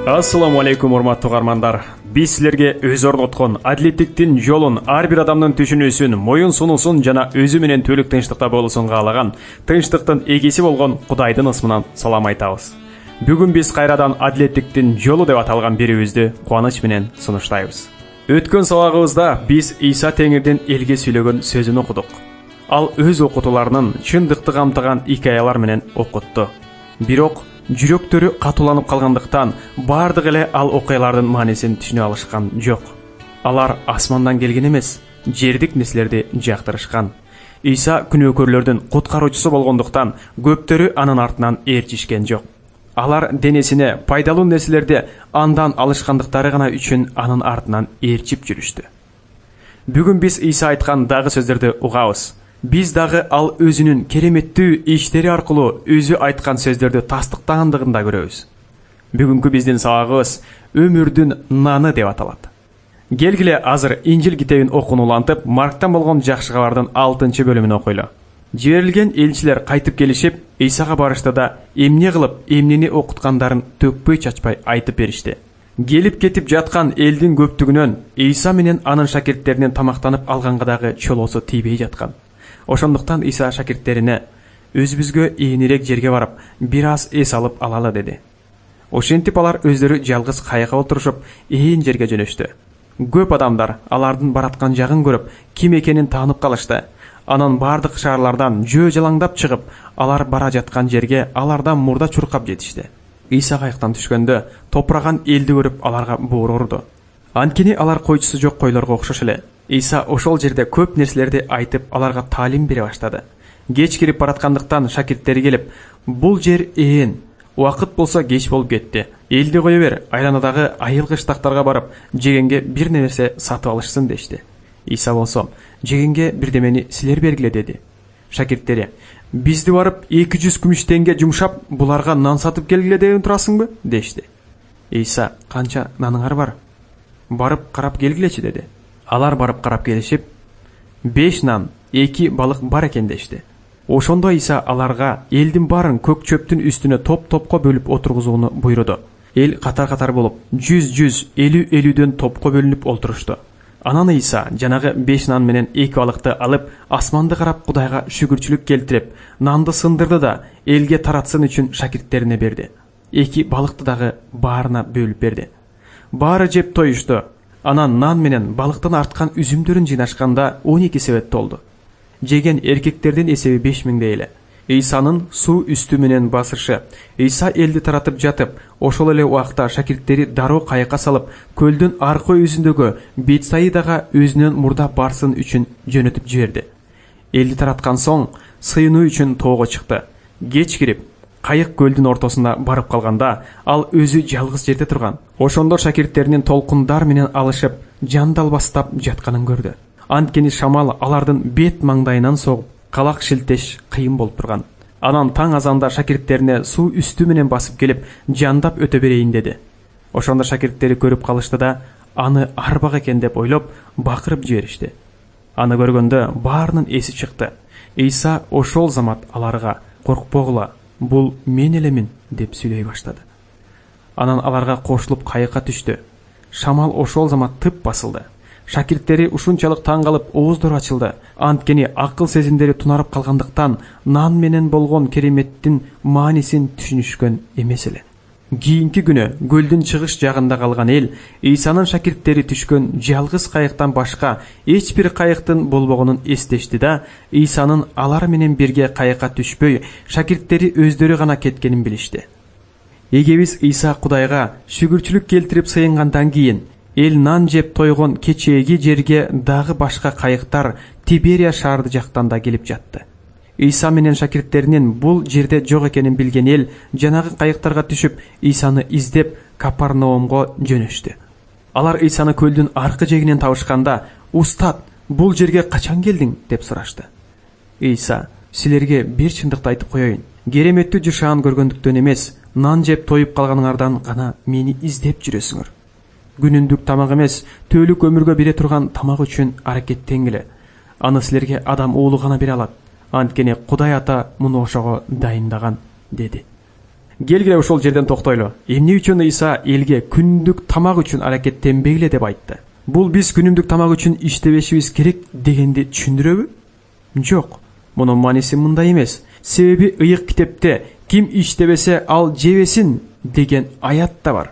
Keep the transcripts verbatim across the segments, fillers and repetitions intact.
Ассаламу алейкум, урматтуу угармандар. Биз силерге өз орноткон адилеттиктин жолун, ар бир адамдын түшүнүүсүн, моюн сунуусун жана өзү менен түбөлүк тынчтыкта болуусун каалаган, тынчтыктын эгеси болгон Кудайдын ысмынан салам айтабыз. Бүгүн биз кайрадан адилеттиктин жолу деп аталган берүүбүздү кубаныч менен сунуштайбыз. Өткөн сабагыбызда биз Иса Теңирдин элге сүйлөгөн сөзүн окудук. Ал өз окутууларынын чындыкты камтыган икаялар менен окутту. Бирок жүрөктөрү катууланып калгандыктан бардык эле ал окуялардын маанисин түшүнө алышкан жок. Алар асмандан келген эмес, жердик нерселерди жактырышкан. Иса күнөөкөрлөрдүн куткаруучусу болгондуктан көптөрү анын артынан ээрчишкен жок. Алар денесине пайдалуу нерселерди андан алышкандыктары гана үчүн анын артынан ээрчип жүрүштү. Бүгүн биз Иса айткан дагы сөздөрдү угабыз. Биз дагы ал өзүнүн кереметтүү иштери аркылуу өзү айткан сөздөрдү тастыктагандыгын да көрөбүз. Бүгүнкү биздин сабагыбыз өмүрдүн наны деп аталат. Келгиле азыр Инжил китебин окунулантып, Марктан болгон жакшы кабардын алтынчы бөлүмүн окуйлу. Жиберилген элчилер кайтып келишип, Исага барышты да эмне кылып, эмнени окуткандарын төкпөй чачпай айтып беришти. Келип кетип жаткан элдин көптүгүнөн Иса менен анын шакирттеринин тамактанып алганга дагы чолоосу тийбей жаткан. Ошондуктан Иса шакирттерине өзүбүзгө ээнирээк жерге барып, бир аз эс алып алалы деди. Ошентип алар өздөрү жалгыз кайыкка отурушуп, ээн жерге жөнөштү. Көп адамдар алардын бараткан жагын көрүп, ким экенин таанып калышты. Анан бардык шаарлардан жөө жалаңдап чыгып, алар бара жаткан жерге алардан мурда чуркап жетишти. Иса кайыктан түшкөндө, топураган элди көрүп аларга боор урду. Анткени алар койчусу жок койлорго окшош эле. Иса ошол жерде көп нерселерди айтып, аларга таалим бере баштады. Кеч кирип бараткандыктан шакирттери келип, бул жер ээн, убакыт болсо кеч болуп кетти. Элди кое бер, айланадагы айылгыч тактарга барып, жегенге бир нерсе сатып алышсын дешти. Иса болсо, жегенге бирдемени силер бергиле деди. Шакирттери, бизди барып эки жүз күмүш теңге жумшап, буларга нан сатып келгиле деп турасыңбы дешти. Иса, канча наныңар бар? Барып карап келгилечи деди. Алар барып карап келишип, беш нан, эки балык бар экен дешти. Ошондо Иса аларга элдин барын көк чөптүн үстүнө топ-топко бөлүп отургузууну буйруду. Эл катар-катар болуп, жүз-жүз, элүү-элүүдөн топко бөлүнүп олтурушту. Анан Иса жанагы беш нан менен эки балыкты алып, асманды карап Кудайга шүгүрчүлүк келтирип, нанды сындырды да элге таратсын үчүн шакирттерине берди. Эки балыкты дагы баарына бөлүп берди. Баары жеп тоюшту. Анан нан менен балыктын арткан үзүмдөрүн жыйнашканда он эки себет толду. Жеген эркектердин эсеби беш миңдей эле. Исанын суу үстү менен басышы. Иса элди таратып жатып, ошол эле убакта шакирттери дароо кайыкка салып, көлдүн аркы өзүндөгү Бетсаидага өзүнөн мурда барсын үчүн жөнөтүп жиберди. Элди тараткан соң сыйынуу үчүн тоого чыкты. Кеч кирип, кайык көлдүн ортосунда барып калганда, ал өзү жалгыз жерде турган. Ошондо шакирттеринин толкундар менен алышып, жандалбастап жатканын көрдү. Анткени шамал алардын бет маңдайынан согуп, калак шилтеш кыйын болуп турган. Анан таң азанда шакирттерине суу үстү менен басып келип, жандап өтө берейин деди. Ошондо шакирттери көрүп калышты да, аны арбак экен деп ойлоп, бакырып жиберишти. Аны көргөндө баарынын эси чыкты. Иса ошол замат аларга, коркпогула, бул мен элемин деп сүйлөй баштады. Анан аларга кошулуп кайыкка түштү. Шамал ошол замат тып басылды. Шакирттери ушунчалык таң калып ооздору ачылды. Анткени акыл сезимдери тунарып калгандыктан нан менен болгон кереметтин маанисин түшүнүшкөн эмес эле. Кийинки күнү көлдүн чыгыш жагында калган эл Исанын шакирттери түшкөн жалгыз кайыктан башка эч бир кайыктын болбогонун эстешти да, Исанын алар менен бирге кайыкка түшпөй, шакирттери өздөрү гана кеткенин билишти. Эгебиз Иса Кудайга шүгүрчүлүк келтирип сыйынгандан кийин, эл нан жеп тойгон кечээги жерге дагы башка кайыктар Тиберия шаарды жактан да келип жатты. Иса менен шакирттеринин бул жерде жок экенин билген эл жанагы кайыктарга түшүп, Исаны издеп Капарнаумго жөнөштү. Алар Исаны көлдүн аркы жегинен табышканда, "Устат, бул жерге качан келдиң?" деп сурашты. Иса, "Силерге бир чындыкты айтып коеюн. Кереметтүү жашаан көргөндүктөн эмес, нан жеп тоюп калганыңардан гана мени издеп жүрөсүңөр. Күнүндүк тамак эмес, түбөлүк өмүргө бере турган тамак үчүн аракеттенгиле. Аны силерге Адам уулу гана бере алат. Анткени Кудай Ата муну ошого дайындаган" деди. Келгиле ошол жерден токтойлу. Эмне үчүн Ыйса элге күндүк тамак үчүн аракеттенбегиле деп айтты? Бул биз күнүмдүк тамак үчүн иштебешибиз керек дегенди түшүндүрөбү? Жок. Мунун мааниси мындай эмес. Себеби ыйык китепте ким иштебесе ал жебесин деген аят да бар.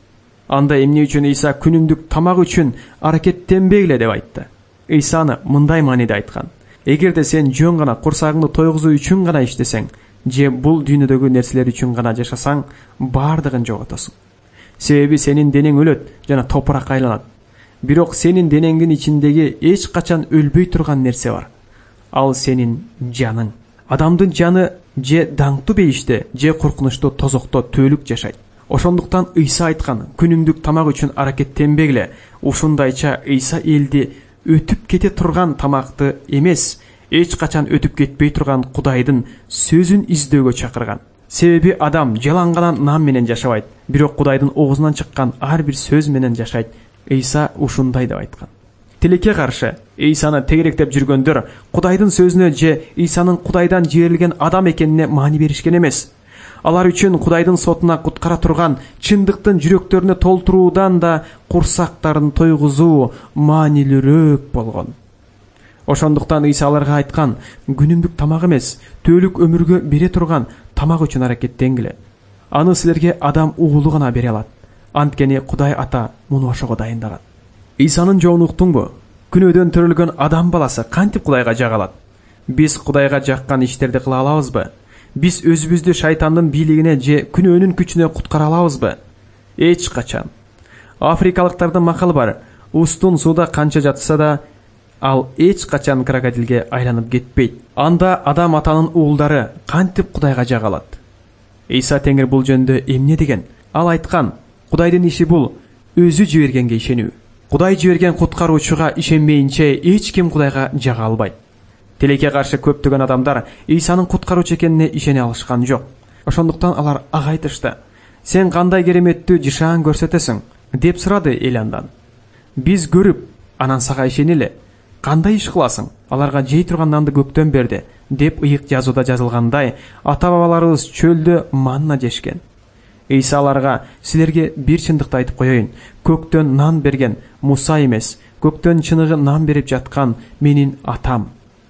Анда эмне үчүн Ыйса күнүмдүк тамак үчүн аракеттенбегиле деп айтты? Ыйсаны мындай мааниде айткан. Эгерде сен жөн гана курсагыңды тойгузуу үчүн гана иштесең, же бул дүйнөдөгү нерселер үчүн гана жашасаң, бардыгын жоготосуң. Себеби сенин денең өлөт жана топуракка айланат. Бирок сенин денеңдин ичиндеги эч качан өлбөй турган нерсе бар. Ал сенин жаның. Адамдын жаны же даңктуу бейиште, же коркунучтуу тозокто түөлүк жашайт. Ошондуктан Ыйса айткан, күнүмдүк тамак үчүн аракеттенбегиле. Ушундайча Ыйса элди өтүп кете турган тамакты эмес, эч качан өтүп кетпей турган Кудайдын сөзүн издөөгө чакырган. Себеби адам жалаңгана нан менен жашабайт, бирок Кудайдын оозунан чыккан ар бир сөз менен жашайт. Ыйса ушундай деп айткан. Тилекке каршы Ыйсаны тегеректеп жүргөндөр Кудайдын сөзүнө же Ыйсанын Кудайдан жиберилген адам экенине маани беришкен эмес. Алар үчүн Кудайдын сотуна куткара турган чындыктын жүрөктөрүнө толтуруудан да курсактарын тойгузуу маанилүүрөөк болгон. Ошондуктан Ыйса аларга айткан, күнүмдүк тамак эмес, түөлүк өмүргө бере турган тамак үчүн аракеттенгиле. Аны силерге адам уулу гана бере алат. Анткени Кудай Ата муну ошого дайындаган. Ыйсанын жоонун уктуңбу? Күнөөдөн төрөлгөн адам баласы кантип Кудайга жагалат? Биз Кудайга жаккан иштерди кыла алабызбы? Биз өзүбүздү шайтандын бийлигине же күнөөнүн күчүнө куткара алабызбы? Эч качан. Африкалыктардын макалы бар. Устун сууда канча жатса да, ал эч качан крокодилге айланып кетпейт. Анда адам атанын уулдары кантип Кудайга жагалат? Ыйса Теңир бул жөнүндө эмне деген? Ал айткан, Кудайдын иши бул өзү жибергенге ишенүү. Кудай жиберген куткаруучуга ишенбейинче эч ким Кудайга жага албайт. Тилекке каршы көптөгөн адамдар Ыйсанын куткаруучу экенине ишене алышкан жок. Ошондуктан алар ага айтышты. Сен кандай кереметтүү жашаан көрсөтөсүң? Деп сурады эл андан. Биз көрүп, анан сага ишенеле. Кандай иш кыласың? Аларга жей турган нанды көктөн берди, деп ыйык жазууда жазылгандай, ата-бабаларыбыз чөлдө манна жешкен. Ыйса аларга, силерге бир чындыкты айтып коеюн. Көктөн нан берген Муса эмес, көктөн чыныгы нан берип жаткан менин атам.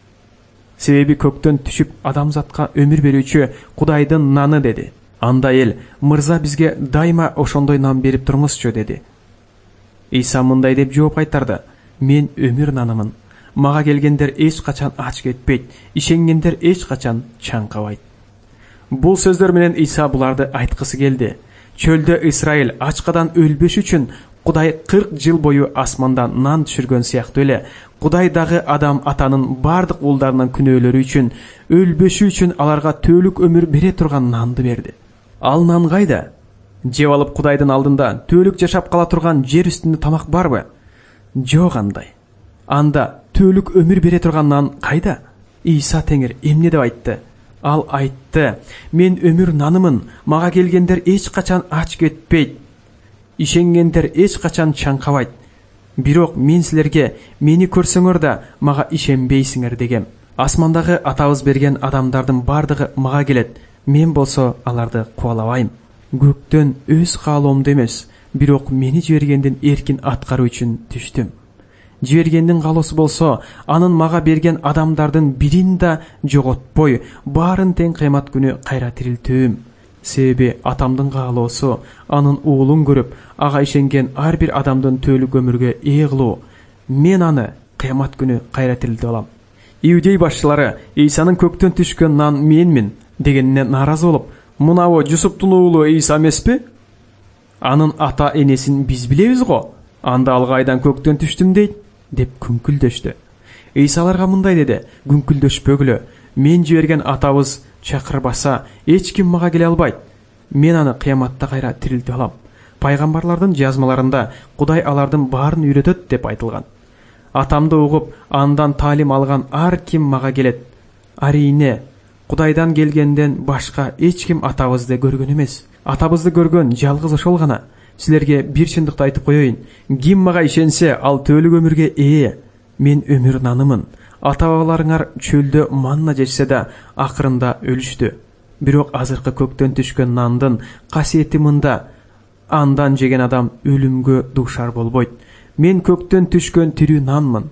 Себеби көктөн түшүп адамзатка өмүр берүүчү Кудайдын наны деди. Анда эл, мырза бизге дайыма ошондой нан берип турмузчу деди. Ыйса мындай деп жооп кайтарды. Мен өмүр нанымын. Мага келгендер эч качан ач кетпейт, ишенгендер эч качан чаңкабайт. Бул сөздөр менен Ыйса буларды айткысы келди. Чөлдө Исраил ачкадан өлбөш үчүн Кудай кырк жыл бою асмандан нан түшүргөн сыяктуу эле, Кудай дагы адам атанын бардык уулдарынын күнөөлөрү үчүн, өлбөшү үчүн аларга түөлүк өмүр бере турган нанды берди. Ал нан кайда? Жеп алып Кудайдын алдында түөлүк жашап кала турган жер үстүндө тамак барбы? Жок андай. Анда түөлүк өмүр бере турган нан кайда? Ыйса Теңир эмне деп айтты? Ал айтты, мен өмүр нанымын, мага келгендер эч качан ач кетпейт, ишенгендер эч качан чаңкабайт. Бирок мен силерге, мени көрсөңөр да мага ишенбейсиңер дегем. Асмандагы атабыз берген адамдардын бардыгы мага келет, мен болсо аларды кубалабайм. Көктөн өз каалоомду эмес, бирок мени жибергендин эркин аткаруу үчүн түштүм. Жибергендин каалоосу болсо, анын мага берген адамдардын бирин да жоготпой, баарын тең кыямат күнү кайра тирилтүүм. Себеби атамдын каалоосу анын уулун көрүп, ага ишенген ар бир адамдын түөлүк өмүргө ээ кылуу. Мен аны кыямат күнү кайра тирилтип алам. Иудей башчылары Ыйсанын көктөн түшкөн нан менмин дегенине нааразы болуп, мынабы Жусуптун уулу Ыйса эмеспи? Анын ата энесин биз билебиз го. Анда ал кайдан көктөн түштүм дейт? Деп күңкүлдөштү. Ыйса аларга мындай деди: күңкүлдөшпөгүлө. Мен жиберген атабыз чакырбаса, эч ким мага келе албайт. Мен аны кыяматта кайра тирилтип алам. Пайгамбарлардын жазмаларында Кудай алардын баарын үйрөтөт деп айтылган. Атамды угуп, андан таалим алган ар ким мага келет. Арине, Кудайдан келгенден башка эч ким атабызды көргөн эмес. Атабызды көргөн жалгыз ошол гана. Силерге бир чындыкты айтып коеюн. Ким мага ишенсе, ал түөлүк өмүргө ээ. Мен өмүр нанымын. Ата-бабаларыңар чөлдө манна жешсе да, акырында өлүштү. Бирок азыркы көктөн түшкөн нандын касиети мында: андан жеген адам өлүмгө дуушар болбойт. Мен көктөн түшкөн тирүү нанмын.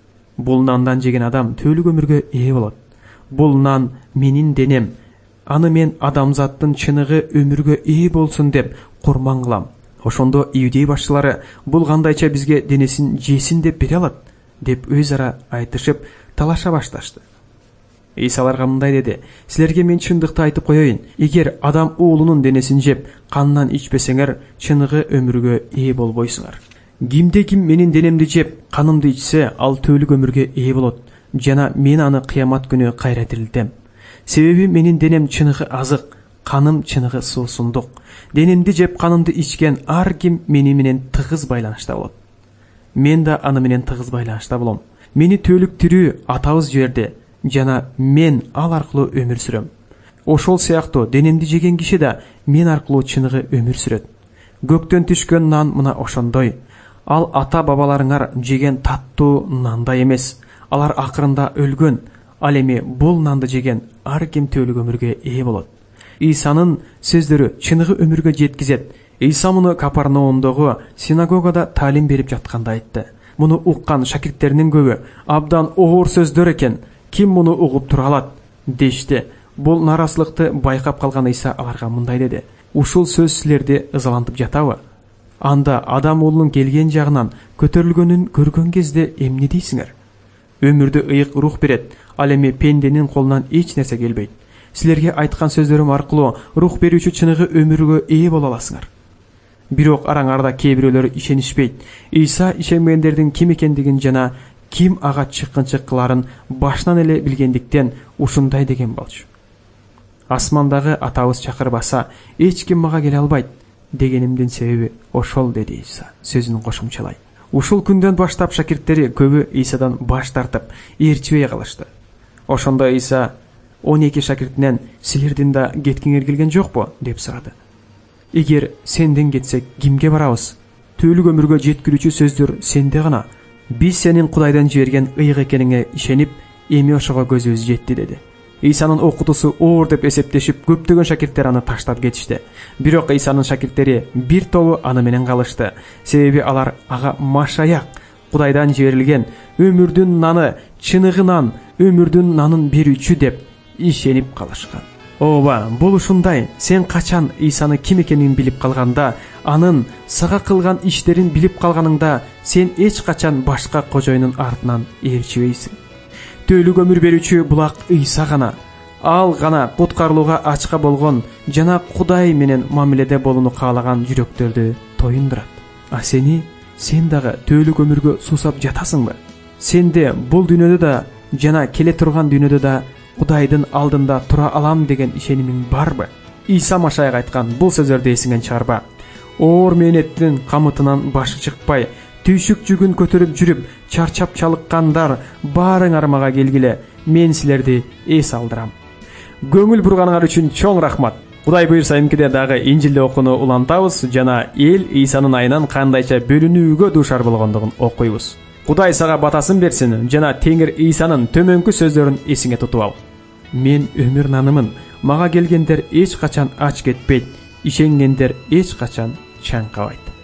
Бул нандан жеген адам түбөлүк өмүргө ээ болот. Бул нан менин денем. Аны мен адамзаттын чыныгы өмүргө ээ болсун деп курман кылам. Ошондо иудей башчылары бул кандайча бизге денесин жесин деп бере алат деп өз ара айтышып талаша башташты. Ийса аларга мындай деди: силерге мен чындыкты айтып коеюн, эгер адам уулунун денесин жеп, канынан ичпесеңер, чыныгы өмүргө ээ болбойсуңар. Кимде ким менин денемди жеп, канымды ичсе, ал түбөлүк өмүргө ээ болот, жана мен аны кыямат күнү кайра тирилтем. Себеби менин денем чыныгы азык, каным чыныгы суусундук. Денемди жеп, канымды ичкен ар ким мени менен тыгыз байланышта болот. Мен да аны менен тыгыз байланышта болом. Мени түбөлүк тирүү атабыз жиберди, жана мен ал аркылуу өмүр сүрөм. Ошол сыяктуу денемди жеген киши да мен аркылуу чыныгы өмүр сүрөт. Көктөн түшкөн нан мына ошондой. Ал ата бабаларыңар жеген таттуу нандай эмес. Алар акырында өлгөн. Ал эми бул нанды жеген ар ким түбөлүк өмүргө ээ болот. Исанын сөздөрү чыныгы өмүргө жеткизет. Иса муну Капернаумдогу синагогада таалим берип жатканда айтты. Муну уккан шакирттеринин көбү: абдан оор сөздөр экен, ким муну угуп тура алат дешти. Бул наразылыкты байкап калган Иса аларга мындай деди: ушул сөз силерди ызалантып жатабы? Анда адам уулунун келген жагынан көтөрүлгөнүн көргөн кезде эмне дейсиңер? Өмүрдү ыйык рух берет, ал эми пенденин колунан эч нерсе келбейт. Силерге айткан сөздөрүм аркылуу рух берүүчү чыныгы өмүргө ээ боло аласыңар. Бирок араңарда кээ бирөөлөр ишенишпейт. Иса ишенбегендердин ким экендигин жана ким ага чыккынчык кыларын башынан эле билгендиктен ушундай деген болчу. Асмандагы атабыз чакырбаса, эч ким мага келе албайт. Дегенимдин себеби ошол, деди Иса сөзүн кошумчалай. Ушул күндөн баштап шакирттери көбү Исадан баш тартып, ээрчибей калышты. Ошондо Иса он эки шакиртинен: силердин да кеткиңер келген жокпу деп сурады. Эгер сенден кетсек, кимге барабыз? Түбөлүк өмүргө жеткирүүчү сөздөр сенде гана. Биз сенин Кудайдан жиберген ыйык экениңе ишенип, эми ошого көзүбүз жетти, деди. Исанын окутуусу оор деп эсептешип, көптөгөн шакирттер аны таштап кетишти. Бирок Исанын шакирттери бир тобу аны менен калышты. Себеби алар ага машаяк, Кудайдан жиберилген өмүрдүн наны, чыныгынан өмүрдүн нанын берүүчү деп ишенип калышкан. Ооба, бул ушундай. Сен качан Исаны ким экенин билип калганда, анын сага кылган иштерин билип калганыңда, сен эч качан башка кожоюнун артынан ээрчибейсиң. Түбөлүк өмүр берүүчү булак Иса гана. Ал гана куткарылууга ачка болгон жана Кудай менен мамиледе болууну каалаган жүрөктөрдү тоюндурат. А сени, сен дагы түбөлүк өмүргө суусап жатасыңбы? Сенде бул дүйнөдө да жана келе турган дүйнөдө да Кудайдын алдында тура алам деген ишенимиң барбы? Иса Машаяк айткан бул сөздөрдү эсиңен чыгарба. Оор мээнеттин камытынан башы чыкпай, түйшүк жүгүн көтөрүп жүрүп, чарчап чалыккандар, баарыңар мага келгиле, мен силерди эс алдырам. Көңүл бурганыңар үчүн чоң рахмат. Кудай буйрса эмкиде дагы Инжилди окууну улантабыз жана эл Исанын айынан кандайча бөлүнүүгө дуушар болгондугун окуйбуз. Кудай сага батасын берсин жана Теңир Исанын төмөнкү сөздөрүн эсиңе тутуп ал. Мен өмүр нанымын. Мага келгендер эч качан ач кетпейт, ишенгендер эч качан чаңкабайт.